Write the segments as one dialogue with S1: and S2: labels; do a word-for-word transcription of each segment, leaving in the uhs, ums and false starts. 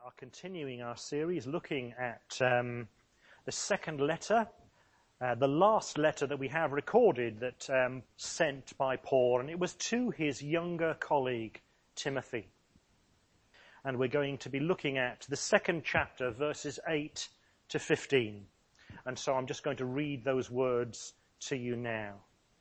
S1: are continuing our series looking at um, the second letter, uh, the last letter that we have recorded that um, sent by Paul, and it was to his younger colleague, Timothy. And we're going to be looking at the second chapter, verses eight to fifteen. And so I'm just going to read those words to you now.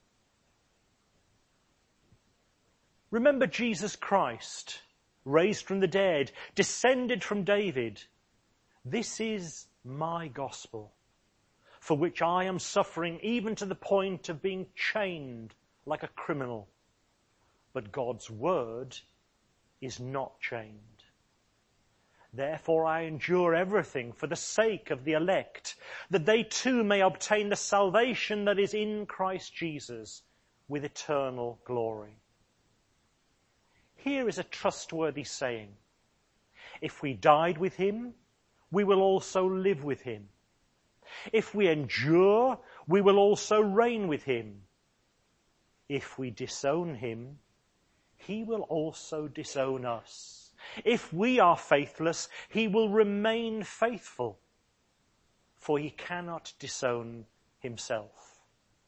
S1: Remember Jesus Christ, raised from the dead, descended from David. This is my gospel, for which I am suffering even to the point of being chained like a criminal. But God's word is not chained. Therefore I endure everything for the sake of the elect, that they too may obtain the salvation that is in Christ Jesus with eternal glory. Here is a trustworthy saying. If we died with him, we will also live with him. If we endure, we will also reign with him. If we disown him, he will also disown us. If we are faithless, he will remain faithful, for he cannot disown himself.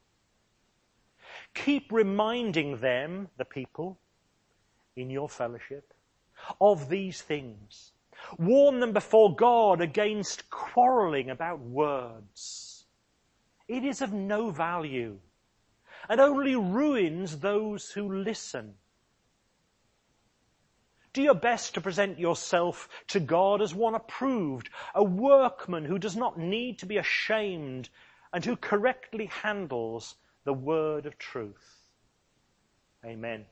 S1: Keep reminding them, the people, in your fellowship, of these things. Warn them before God against quarrelling about words. It is of no value and only ruins those who listen. Do your best to present yourself to God as one approved, a workman who does not need to be ashamed and who correctly handles the word of truth. Amen.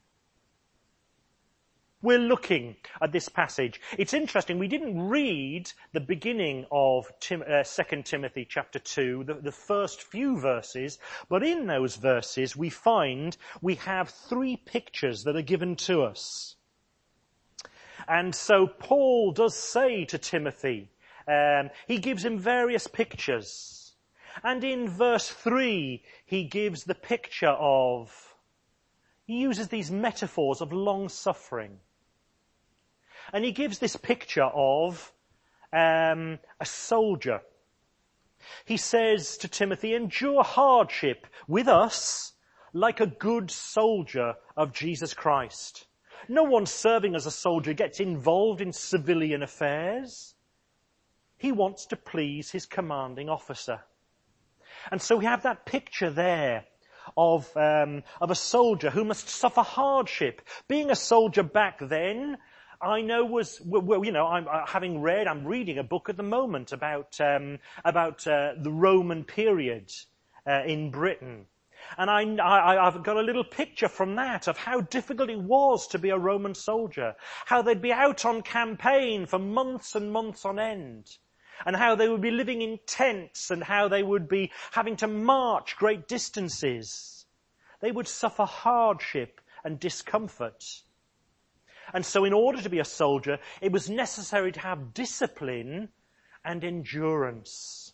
S1: We're looking at this passage. It's interesting, we didn't read the beginning of Tim, uh, Second Timothy chapter two, the, the first few verses, but in those verses we find we have three pictures that are given to us. And so Paul does say to Timothy, um, he gives him various pictures. And in verse three, he gives the picture of, he uses these metaphors of long suffering. And he gives this picture of um, a soldier. He says to Timothy, endure hardship with us like a good soldier of Jesus Christ. No one serving as a soldier gets involved in civilian affairs. He wants to please his commanding officer. And so we have that picture there of, um, of a soldier who must suffer hardship. Being a soldier back then, I know was, well, you know, I'm uh, having read, I'm reading a book at the moment about, um, about, uh, the Roman period, uh, in Britain. And I, I, I've got a little picture from that of how difficult it was to be a Roman soldier. How they'd be out on campaign for months and months on end. And how they would be living in tents and how they would be having to march great distances. They would suffer hardship and discomfort. And so in order to be a soldier, it was necessary to have discipline and endurance.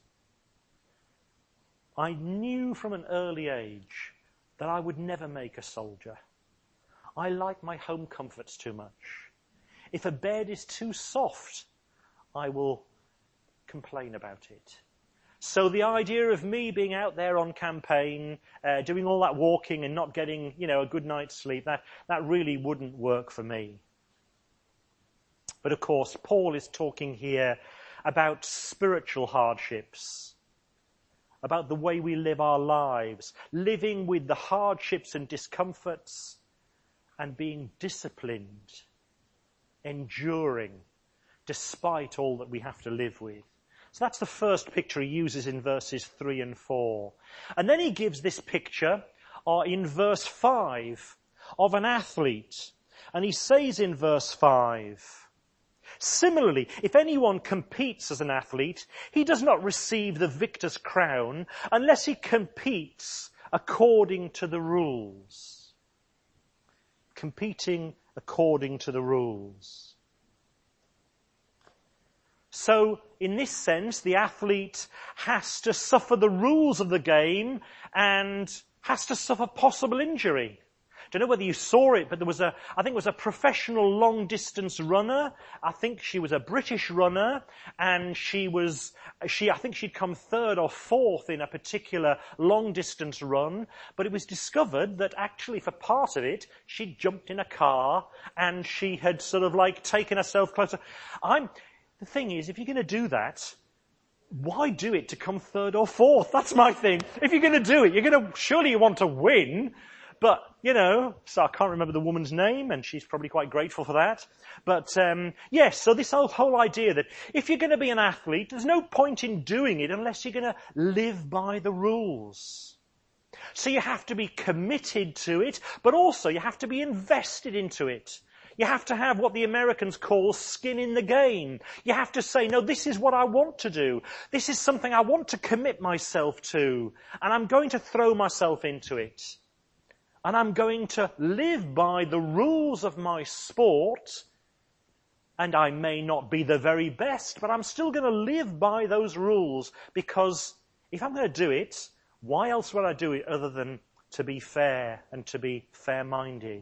S1: I knew from an early age that I would never make a soldier. I like my home comforts too much. If a bed is too soft, I will complain about it. So the idea of me being out there on campaign, uh, doing all that walking and not getting, you know, a good night's sleep, that, that really wouldn't work for me. But of course, Paul is talking here about spiritual hardships, about the way we live our lives, living with the hardships and discomforts and being disciplined, enduring, despite all that we have to live with. So that's the first picture he uses in verses three and four. And then he gives this picture uh, in verse five of an athlete. And he says in verse five, similarly, if anyone competes as an athlete, he does not receive the victor's crown unless he competes according to the rules. Competing according to the rules. So, in this sense, the athlete has to suffer the rules of the game and has to suffer possible injury. Don't know whether you saw it, but there was a, I think it was a professional long distance runner. I think she was a British runner, and she was, she, I think she'd come third or fourth in a particular long distance run, but it was discovered that actually for part of it, she'd jumped in a car and she had sort of like taken herself closer. I'm, the thing is, if you're going to do that, why do it to come third or fourth? That's my thing. If you're going to do it, you're going to, surely you want to win. But, you know, so I can't remember the woman's name, and she's probably quite grateful for that. But, um, yes, so this whole, whole idea that if you're going to be an athlete, there's no point in doing it unless you're going to live by the rules. So you have to be committed to it, but also you have to be invested into it. You have to have what the Americans call skin in the game. You have to say, no, this is what I want to do. This is something I want to commit myself to, and I'm going to throw myself into it. And I'm going to live by the rules of my sport, and I may not be the very best, but I'm still going to live by those rules, because if I'm going to do it, why else would I do it other than to be fair and to be fair-minded?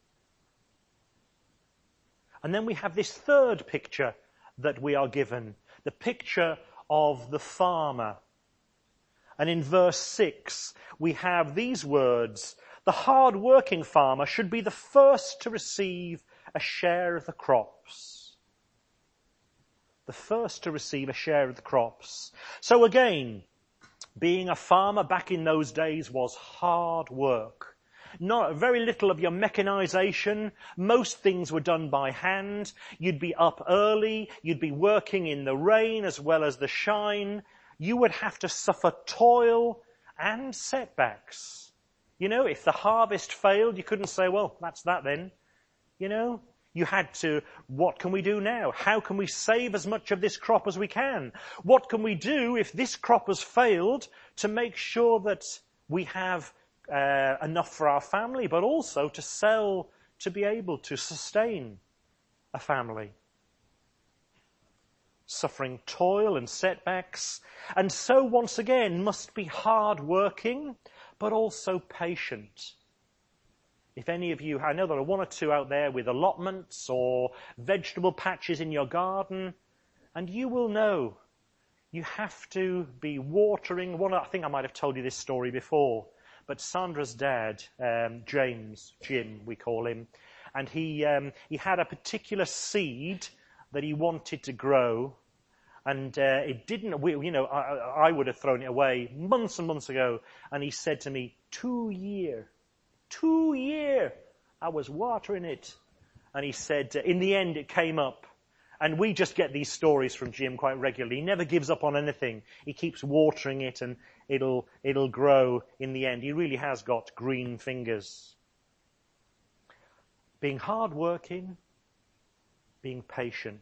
S1: And then we have this third picture that we are given, the picture of the farmer. And in verse six, we have these words: the hard-working farmer should be the first to receive a share of the crops. The first to receive a share of the crops. So again, being a farmer back in those days was hard work. Not very little of your mechanization. Most things were done by hand. You'd be up early. You'd be working in the rain as well as the shine. You would have to suffer toil and setbacks. You know, if the harvest failed, you couldn't say, well, that's that then. You know, you had to, what can we do now? How can we save as much of this crop as we can? What can we do if this crop has failed to make sure that we have uh, enough for our family, but also to sell, to be able to sustain a family? Suffering toil and setbacks. And so once again must be hard working, but also patient. If any of you, I know there are one or two out there with allotments or vegetable patches in your garden, and you will know you have to be watering. One, I think I might have told you this story before, but Sandra's dad, um, James, Jim, we call him, and he um, he had a particular seed that he wanted to grow, and uh, it didn't, we, you know, I, I would have thrown it away months and months ago, and he said to me, two year, two year, I was watering it. And he said, uh, in the end it came up. And we just get these stories from Jim quite regularly. He never gives up on anything. He keeps watering it, and it'll, it'll grow in the end. He really has got green fingers. Being hardworking, being patient.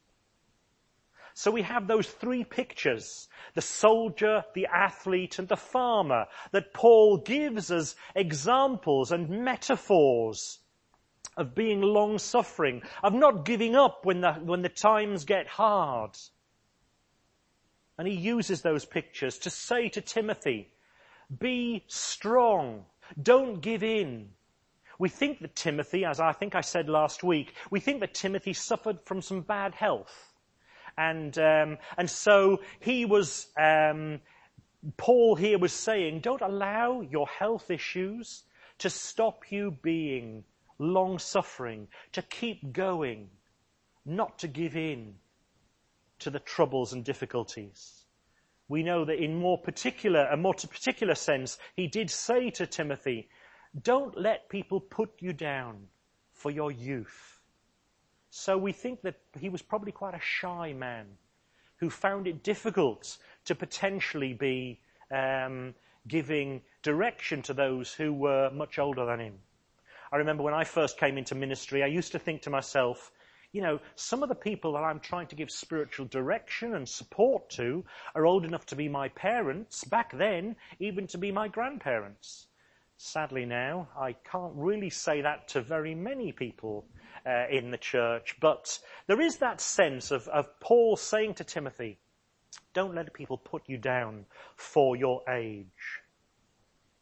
S1: So we have those three pictures, the soldier, the athlete, and the farmer, that Paul gives as examples and metaphors of being long-suffering, of not giving up when the, when the times get hard. And he uses those pictures to say to Timothy, be strong, don't give in. We think that Timothy, as I think I said last week, we think that Timothy suffered from some bad health. And um, and so he was, um, Paul here was saying, don't allow your health issues to stop you being long-suffering, to keep going, not to give in to the troubles and difficulties. We know that in more particular, a more particular sense, he did say to Timothy, don't let people put you down for your youth. So we think that he was probably quite a shy man who found it difficult to potentially be um, giving direction to those who were much older than him. I remember when I first came into ministry, I used to think to myself, you know, some of the people that I'm trying to give spiritual direction and support to are old enough to be my parents, back then, even to be my grandparents. Sadly now, I can't really say that to very many people uh, in the church, but there is that sense of, of Paul saying to Timothy, don't let people put you down for your age.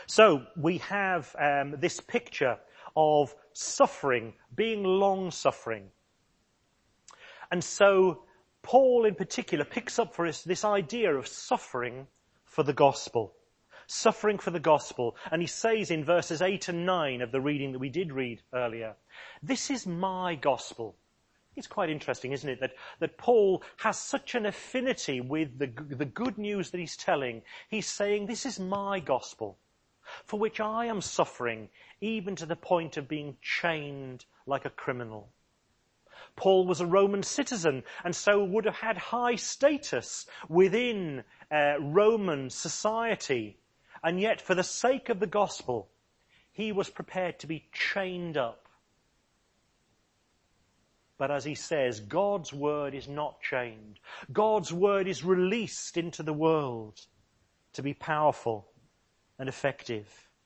S1: So we have um, this picture of suffering, being long-suffering. And so Paul in particular picks up for us this idea of suffering for the gospel. Suffering for the gospel. And he says in verses eight and nine of the reading that we did read earlier, this is my gospel. It's quite interesting, isn't it, that, that Paul has such an affinity with the, the good news that he's telling. He's saying, this is my gospel, for which I am suffering, even to the point of being chained like a criminal. Paul was a Roman citizen and so would have had high status within uh, Roman society. And yet, for the sake of the gospel, he was prepared to be chained up. But as he says, God's word is not chained. God's word is released into the world to be powerful and effective.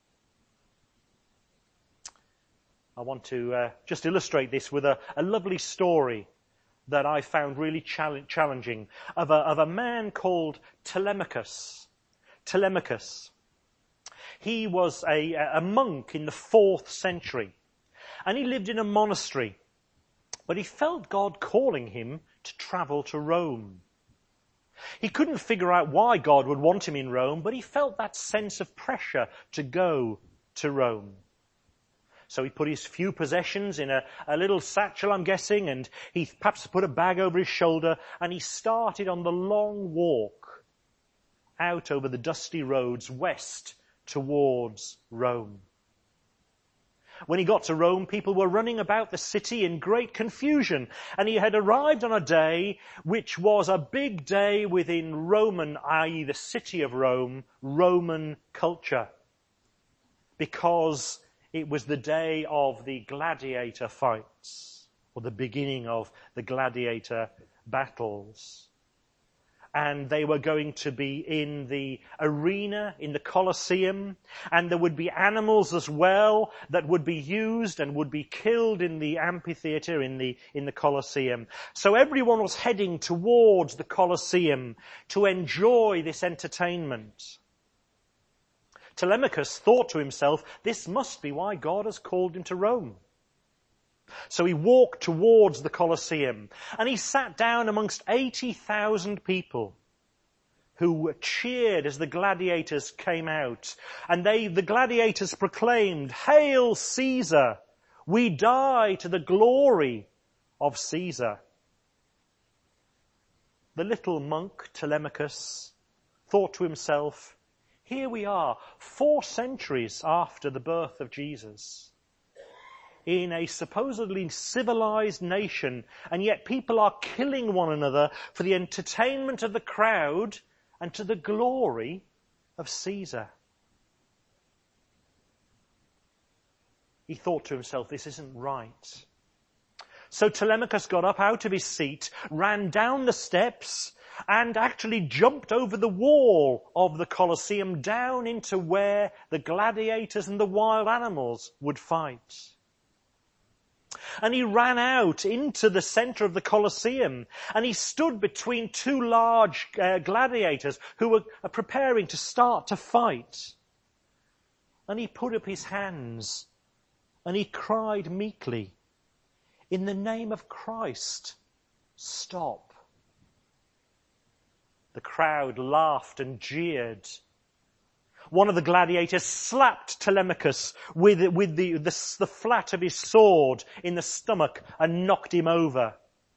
S1: I want to uh, just illustrate this with a, a lovely story that I found really challenge, challenging of a, of a man called Telemachus. Telemachus. He was a, a monk in the fourth century, and he lived in a monastery, but he felt God calling him to travel to Rome. He couldn't figure out why God would want him in Rome, but he felt that sense of pressure to go to Rome. So he put his few possessions in a, a little satchel, I'm guessing, and he perhaps put a bag over his shoulder, and he started on the long walk out over the dusty roads west towards Rome. When he got to Rome, people were running about the city in great confusion, and he had arrived on a day which was a big day within Roman, that is the city of Rome, Roman culture, because it was the day of the gladiator fights, or the beginning of the gladiator battles. And they were going to be in the arena, in the Colosseum, and there would be animals as well that would be used and would be killed in the amphitheater, in the, in the Colosseum. So everyone was heading towards the Colosseum to enjoy this entertainment. Telemachus thought to himself, this must be why God has called him to Rome. So he walked towards the Colosseum, and he sat down amongst eighty thousand people who cheered as the gladiators came out. And they, the gladiators proclaimed, "Hail Caesar! We die to the glory of Caesar." The little monk Telemachus thought to himself, here we are, four centuries after the birth of Jesus, in a supposedly civilized nation, and yet people are killing one another for the entertainment of the crowd and to the glory of Caesar. He thought to himself, this isn't right. So Telemachus got up out of his seat, ran down the steps, and actually jumped over the wall of the Colosseum down into where the gladiators and the wild animals would fight. And he ran out into the center of the Colosseum, and he stood between two large uh, gladiators who were uh, preparing to start to fight. And he put up his hands, and he cried meekly, "In the name of Christ, stop." The crowd laughed and jeered. One of the gladiators slapped Telemachus with, with the, the, the flat of his sword in the stomach and knocked him over.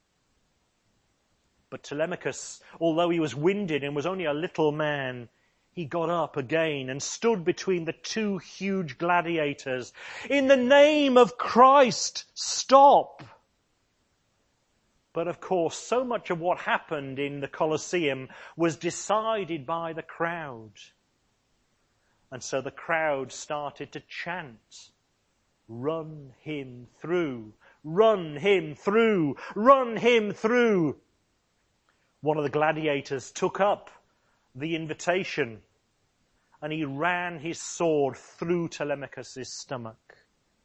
S1: But Telemachus, although he was winded and was only a little man, he got up again and stood between the two huge gladiators. "In the name of Christ, stop!" But of course, so much of what happened in the Colosseum was decided by the crowd. And so the crowd started to chant, "Run him through, run him through, run him through." One of the gladiators took up the invitation, and he ran his sword through Telemachus' stomach.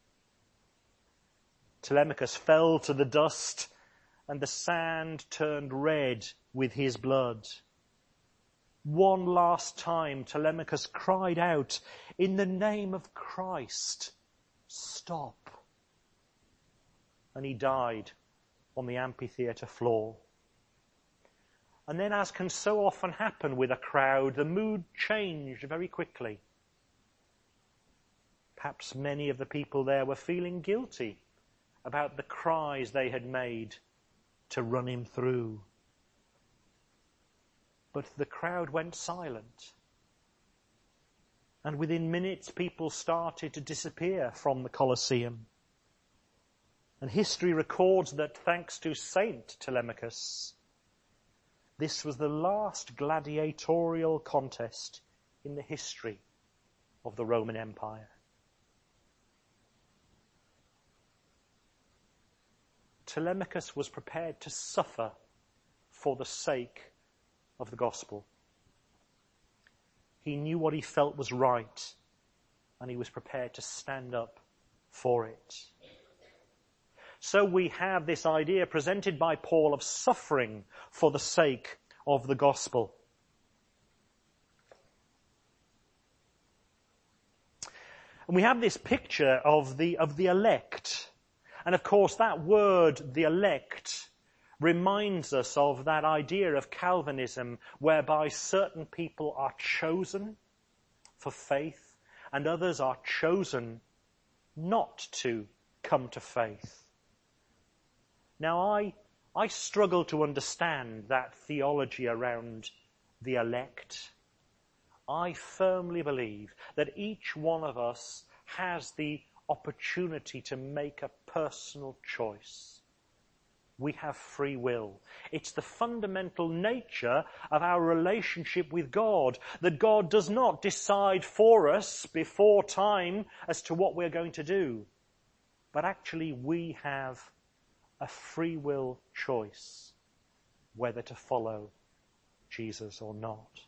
S1: Telemachus fell to the dust, and the sand turned red with his blood. One last time, Telemachus cried out, "In the name of Christ, stop." And he died on the amphitheatre floor. And then, as can so often happen with a crowd, the mood changed very quickly. Perhaps many of the people there were feeling guilty about the cries they had made to run him through. But the crowd went silent. And within minutes, people started to disappear from the Colosseum. And history records that thanks to Saint Telemachus, this was the last gladiatorial contest in the history of the Roman Empire. Telemachus was prepared to suffer for the sake of the gospel. He knew what he felt was right, and he was prepared to stand up for it. So we have this idea presented by Paul of suffering for the sake of the gospel. And we have this picture of the, of the elect. And of course that word, the elect, reminds us of that idea of Calvinism whereby certain people are chosen for faith and others are chosen not to come to faith. Now, I, I struggle to understand that theology around the elect. I firmly believe that each one of us has the opportunity to make a personal choice. We have free will. It's the fundamental nature of our relationship with God, that God does not decide for us before time as to what we're going to do, but actually we have a free will choice whether to follow Jesus or not.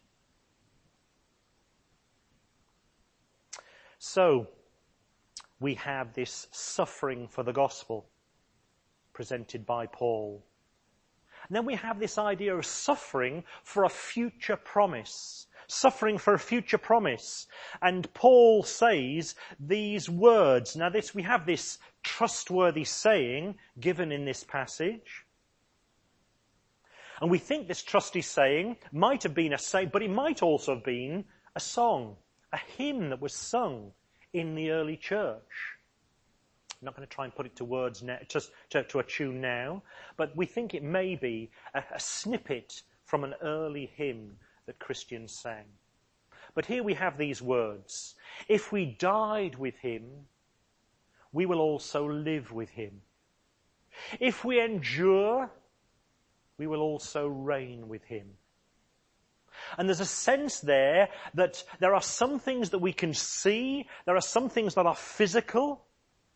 S1: So, we have this suffering for the gospel presented by Paul. And then we have this idea of suffering for a future promise. Suffering for a future promise. And Paul says these words. Now this, we have this trustworthy saying given in this passage. And we think this trusty saying might have been a saying, but it might also have been a song, a hymn that was sung in the early church. I'm not going to try and put it to words now, just to, to a tune now, but we think it may be a, a snippet from an early hymn that Christians sang. But here we have these words. If we died with him, we will also live with him. If we endure, we will also reign with him. And there's a sense there that there are some things that we can see, there are some things that are physical.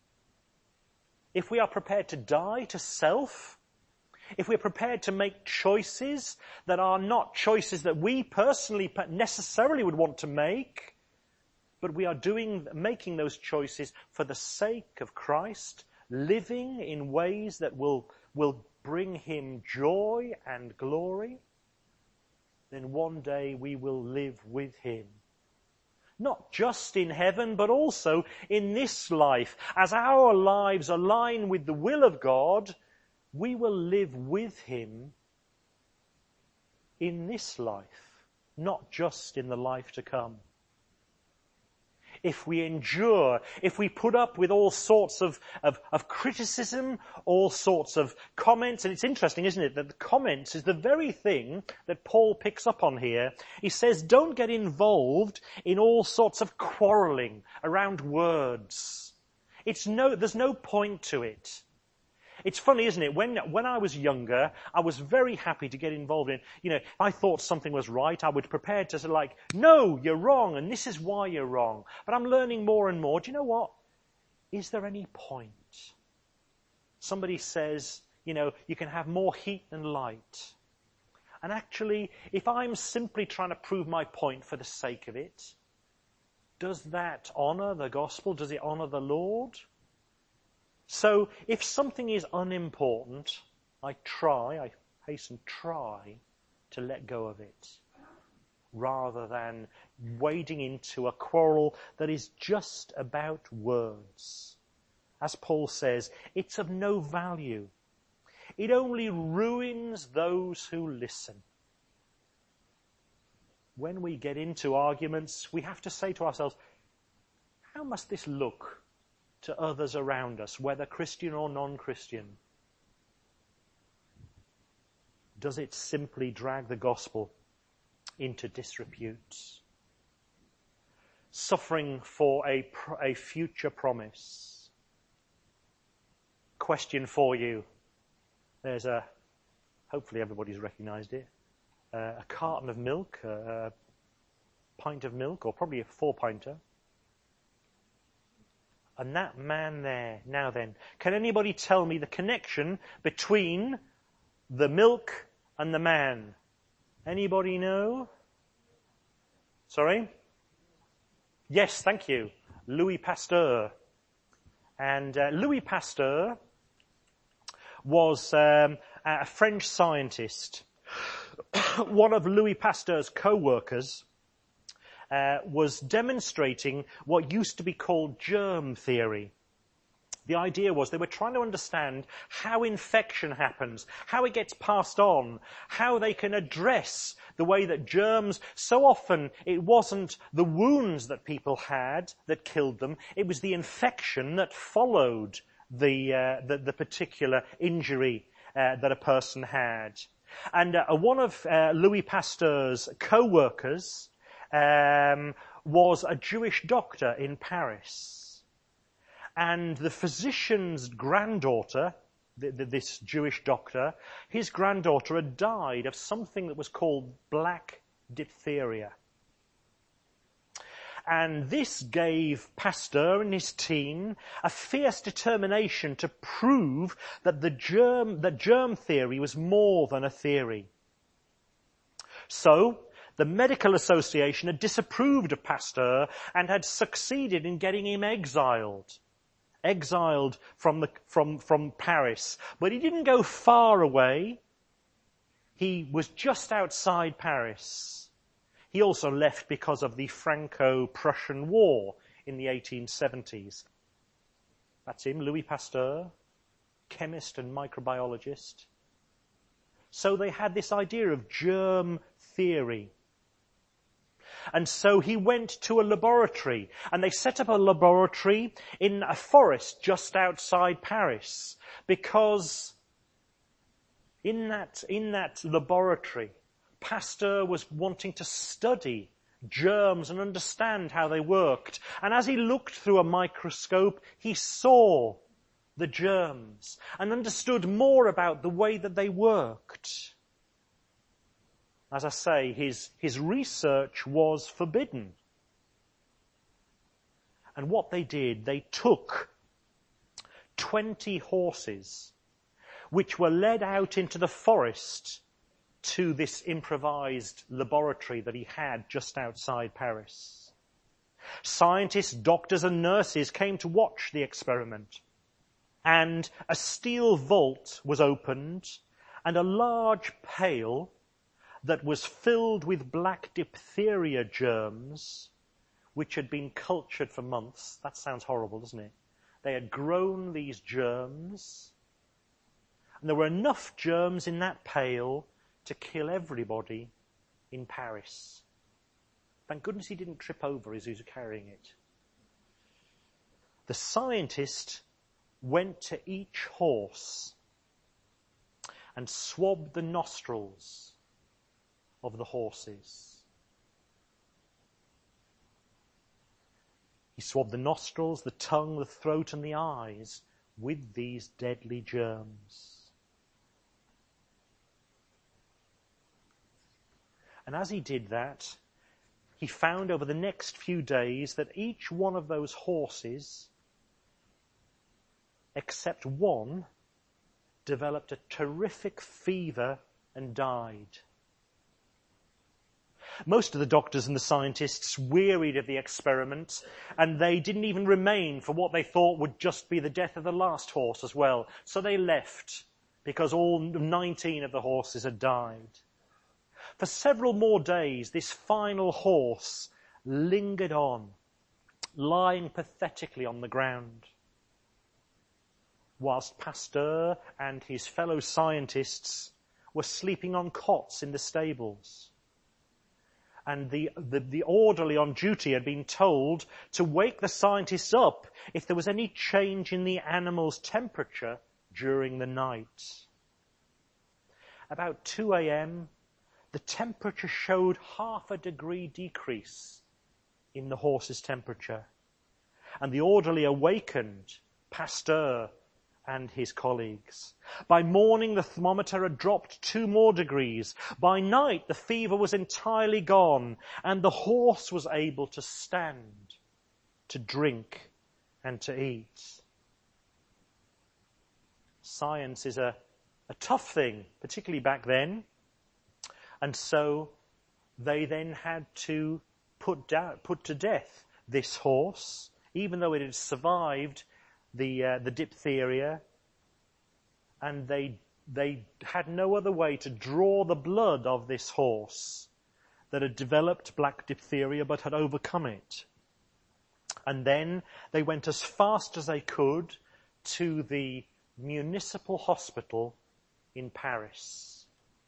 S1: If we are prepared to die to self, if we're prepared to make choices that are not choices that we personally necessarily would want to make, but we are doing, making those choices for the sake of Christ, living in ways that will, will bring him joy and glory, then one day we will live with him. Not just in heaven, but also in this life. As our lives align with the will of God, we will live with him in this life, not just in the life to come. If we endure, if we put up with all sorts of, of, of criticism, all sorts of comments, and it's interesting, isn't it, that the comments is the very thing that Paul picks up on here. He says, don't get involved in all sorts of quarrelling around words. It's no, there's no point to it. It's funny, isn't it? When, when I was younger, I was very happy to get involved in, you know, if I thought something was right, I would prepare to say like, no, you're wrong, and this is why you're wrong. But I'm learning more and more. Do you know what? Is there any point? Somebody says, you know, you can have more heat than light. And actually, if I'm simply trying to prove my point for the sake of it, does that honor the gospel? Does it honor the Lord? So if something is unimportant, I try, I hasten try to let go of it. rather than wading into a quarrel that is just about words. As Paul says, it's of no value. It only ruins those who listen. When we get into arguments, we have to say to ourselves, how must this look to others around us, whether Christian or non-Christian? Does it simply drag the gospel into disrepute? Suffering for a, a future promise. Question for you. There's a, hopefully everybody's recognised it, uh, a carton of milk, a, a pint of milk, or probably a four-pinter. And that man there, now then, can anybody tell me the connection between the milk and the man? Anybody know? Sorry? Yes, thank you. Louis Pasteur. And uh, Louis Pasteur was um, a French scientist. One of Louis Pasteur's co-workers uh, was demonstrating what used to be called germ theory. The idea was they were trying to understand how infection happens, how it gets passed on, how they can address the way that germs, so often it wasn't the wounds that people had that killed them, it was the infection that followed the, uh, the, the particular injury uh, that a person had. And uh, one of uh, Louis Pasteur's co-workers um, was a Jewish doctor in Paris. And the physician's granddaughter, th- th- this Jewish doctor, his granddaughter had died of something that was called black diphtheria. And this gave Pasteur and his team a fierce determination to prove that the germ, that germ theory was more than a theory. So, the Medical Association had disapproved of Pasteur and had succeeded in getting him exiled. Exiled from, the, from, from Paris. But he didn't go far away. He was just outside Paris. He also left because of the Franco-Prussian War in the eighteen seventies. That's him, Louis Pasteur, chemist and microbiologist. So they had this idea of germ theory. And so he went to a laboratory, and they set up a laboratory in a forest just outside Paris, because in that, in that laboratory, Pasteur was wanting to study germs and understand how they worked. And as he looked through a microscope, he saw the germs and understood more about the way that they worked. As I say, his, his research was forbidden. And what they did, they took twenty horses, which were led out into the forest to this improvised laboratory that he had just outside Paris. Scientists, doctors and nurses came to watch the experiment. And a steel vault was opened, and a large pail that was filled with black diphtheria germs, which had been cultured for months. That sounds horrible, doesn't it? They had grown these germs, and there were enough germs in that pail to kill everybody in Paris. Thank goodness he didn't trip over as he was carrying it. The scientist went to each horse and swabbed the nostrils of the horses. He swabbed the nostrils, the tongue, the throat and the eyes with these deadly germs. And as he did that, he found over the next few days that each one of those horses, except one, developed a terrific fever and died. Most of the doctors and the scientists wearied of the experiment, and they didn't even remain for what they thought would just be the death of the last horse as well. So they left, because all nineteen of the horses had died. For several more days, this final horse lingered on, lying pathetically on the ground, whilst Pasteur and his fellow scientists were sleeping on cots in the stables. And the, the, the orderly on duty had been told to wake the scientists up if there was any change in the animal's temperature during the night. About two a.m., the temperature showed half a degree decrease in the horse's temperature. And the orderly awakened Pasteur and his colleagues. By morning, the thermometer had dropped two more degrees. By night, the fever was entirely gone, and the horse was able to stand, to drink, and to eat. Science is a, a tough thing, particularly back then. And so they then had to put down, put to death this horse, even though it had survived the uh, the diphtheria, and they they had no other way to draw the blood of this horse that had developed black diphtheria but had overcome it. And then they went as fast as they could to the municipal hospital in Paris.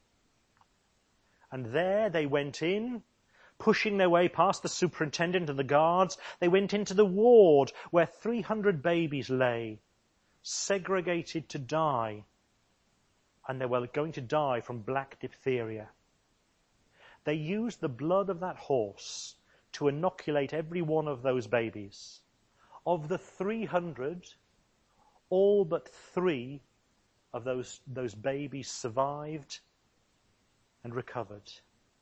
S1: And there they went in, pushing their way past the superintendent and the guards. They went into the ward where three hundred babies lay, segregated to die. And they were going to die from black diphtheria. They used the blood of that horse to inoculate every one of those babies. Of the three hundred, all but three of those, those babies survived and recovered.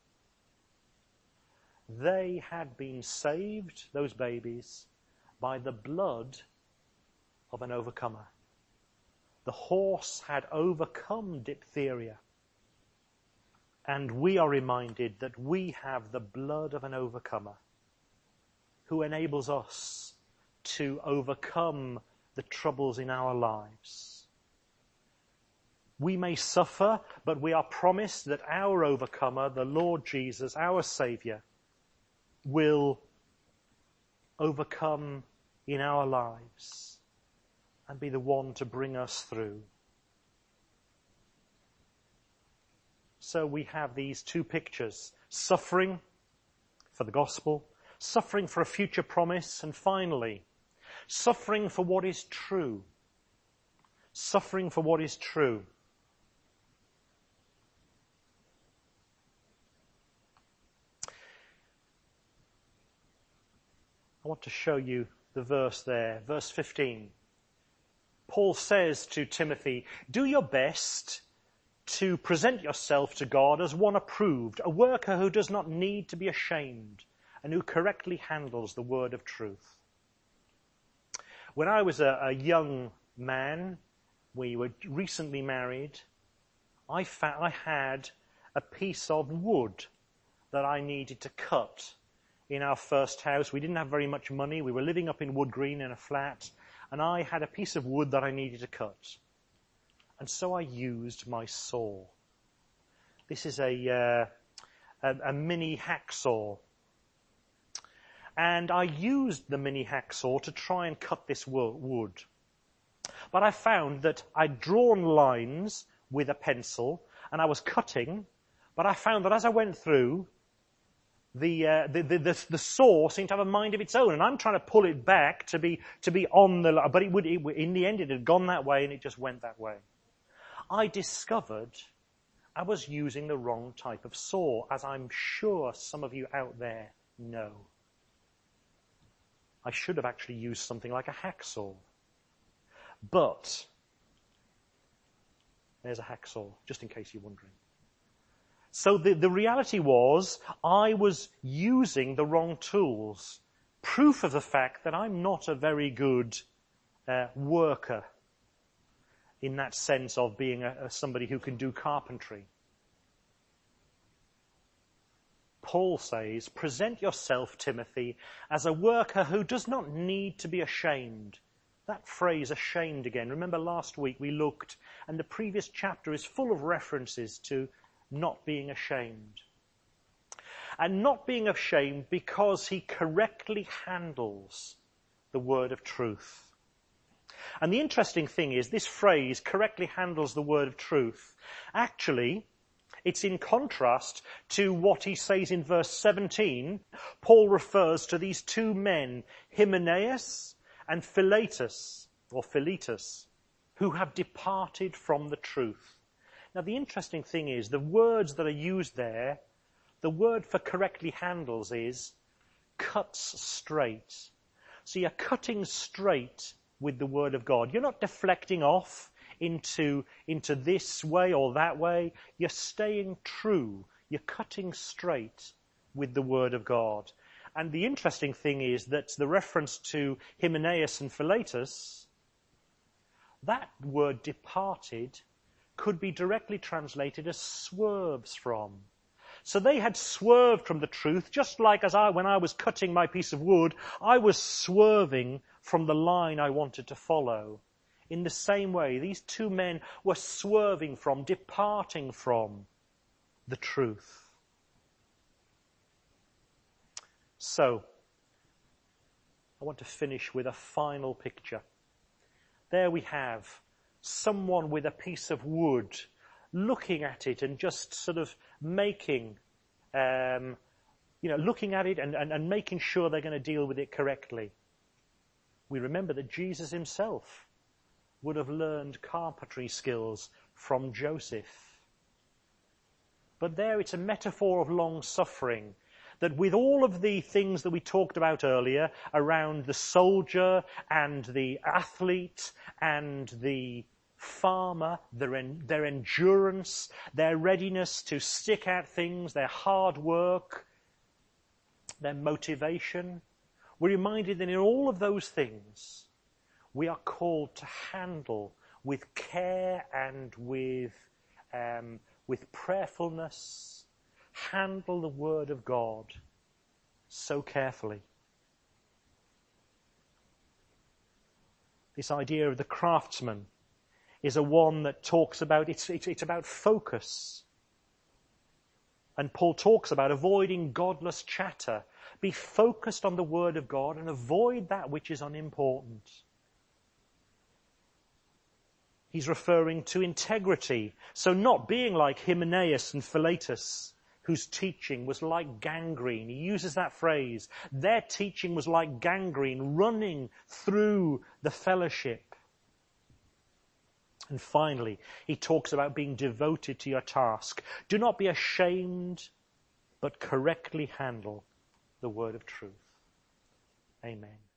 S1: They had been saved, those babies, by the blood of an overcomer. The horse had overcome diphtheria. And we are reminded that we have the blood of an overcomer who enables us to overcome the troubles in our lives. We may suffer, but we are promised that our overcomer, the Lord Jesus, our Saviour, will overcome in our lives and be the one to bring us through. So we have these two pictures: suffering for the gospel, suffering for a future promise, and finally, suffering for what is true. Suffering for what is true. I want to show you the verse there, verse fifteen. Paul says to Timothy, do your best to present yourself to God as one approved, a worker who does not need to be ashamed and who correctly handles the word of truth. When I was a, a young man, we were recently married, I, fa- I had a piece of wood that I needed to cut in our first house. We didn't have very much money. We were living up in Wood Green in a flat, and I had a piece of wood that I needed to cut. And so I used my saw. This is a, uh, a, a mini hacksaw. And I used the mini hacksaw to try and cut this wood. But I found that I'd drawn lines with a pencil, and I was cutting, but I found that as I went through, The, uh, the, the, the, the saw seemed to have a mind of its own, and I'm trying to pull it back to be, to be on the, but it would, it, in the end it had gone that way and it just went that way. I discovered I was using the wrong type of saw, as I'm sure some of you out there know. I should have actually used something like a hacksaw. But, there's a hacksaw, just in case you're wondering. So the, the reality was, I was using the wrong tools. Proof of the fact that I'm not a very good uh, worker in that sense of being a, a, somebody who can do carpentry. Paul says, present yourself, Timothy, as a worker who does not need to be ashamed. That phrase, ashamed again. Remember last week we looked, and the previous chapter is full of references to not being ashamed. and not being ashamed because he correctly handles the word of truth. And the interesting thing is, this phrase, correctly handles the word of truth, actually, it's in contrast to what he says in verse seventeen. Paul refers to these two men, Hymenaeus and Philetus, or Philetus, who have departed from the truth. Now, the interesting thing is, the words that are used there, the word for correctly handles is cuts straight. So you're cutting straight with the word of God. You're not deflecting off into, into this way or that way. You're staying true. You're cutting straight with the word of God. And the interesting thing is that the reference to Hymenaeus and Philetus, that word departed could be directly translated as swerves from. So they had swerved from the truth, just like as I, when I was cutting my piece of wood, I was swerving from the line I wanted to follow. In the same way, these two men were swerving from, departing from the truth. So, I want to finish with a final picture. There we have someone with a piece of wood, looking at it and just sort of making, um, you know, looking at it and, and, and making sure they're going to deal with it correctly. We remember that Jesus himself would have learned carpentry skills from Joseph. But there it's a metaphor of long suffering, that with all of the things that we talked about earlier around the soldier and the athlete and the farmer, their, en- their endurance, their readiness to stick at things, their hard work, their motivation, we're reminded that in all of those things, we are called to handle with care and with, um, with prayerfulness, handle the word of God so carefully. This idea of the craftsman is a one that talks about, it's, it's, it's about focus. And Paul talks about avoiding godless chatter. Be focused on the word of God and avoid that which is unimportant. He's referring to integrity. So not being like Hymenaeus and Philetus, whose teaching was like gangrene. He uses that phrase. Their teaching was like gangrene running through the fellowship. And finally, he talks about being devoted to your task. Do not be ashamed, but correctly handle the word of truth. Amen.